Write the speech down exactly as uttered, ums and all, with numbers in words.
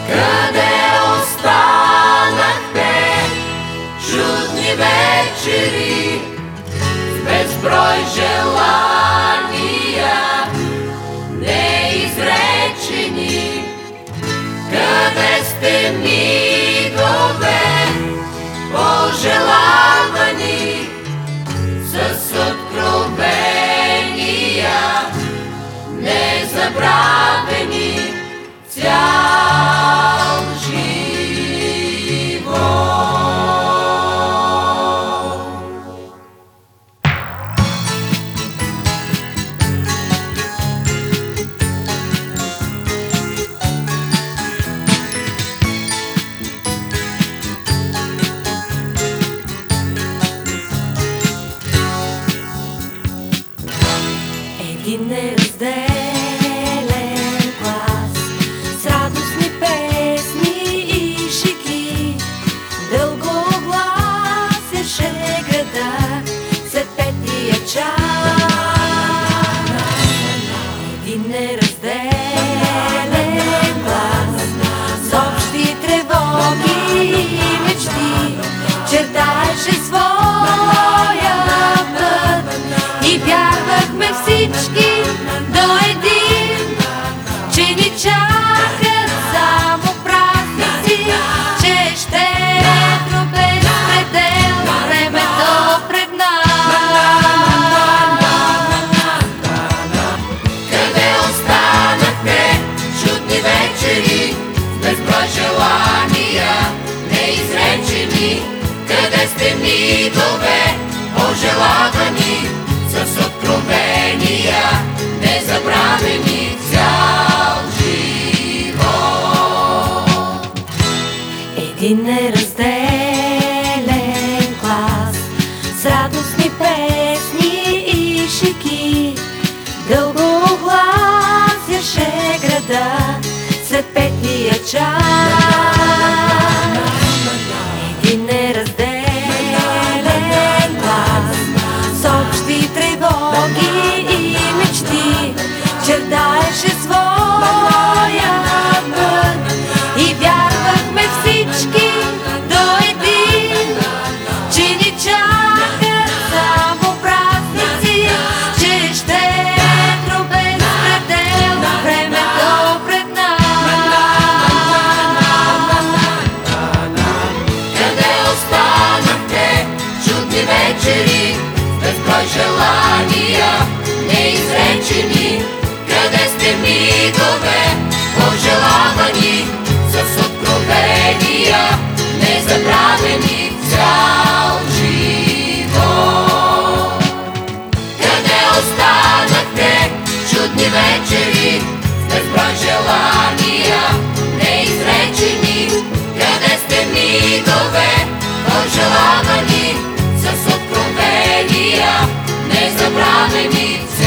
Къде останахте, чудни вечери, безброй желания, неизречени? Къде сте, мигове, пожелавани, с откровения, незабравени цял живот. Един неразделен глас с радостни песни и шики дълго гласеше града след петия час. Един неразделен глас с общи тревоги и мечти чертаеше своя път и вярвахме всички до един, че ни чакат само празници, че ще е без предел времето пред нас. Къде останахте, чудни вечери, безброй желания, неизречени? Къде сте, мигове, пожелавани, с откровения, незабравени цял живот? Един неразделен глас с радостни песни и шики дълго огласяше града след петия час. Един неразделен глас с общи тревоги и мечти чертаеше своя път и вярвахме всички до един, че ни чакат само празници, че ще е без предел времето пред нас. Къде останахте, чудни вечери, безброй желания, неизречени? Къде сте, мигове, пожелавани, с откровения, незабравени цял живот? Къде останахте, чудни вечери, безброй желания, неизречени? Къде сте, мигове, пожелавани, с откровения, незабравени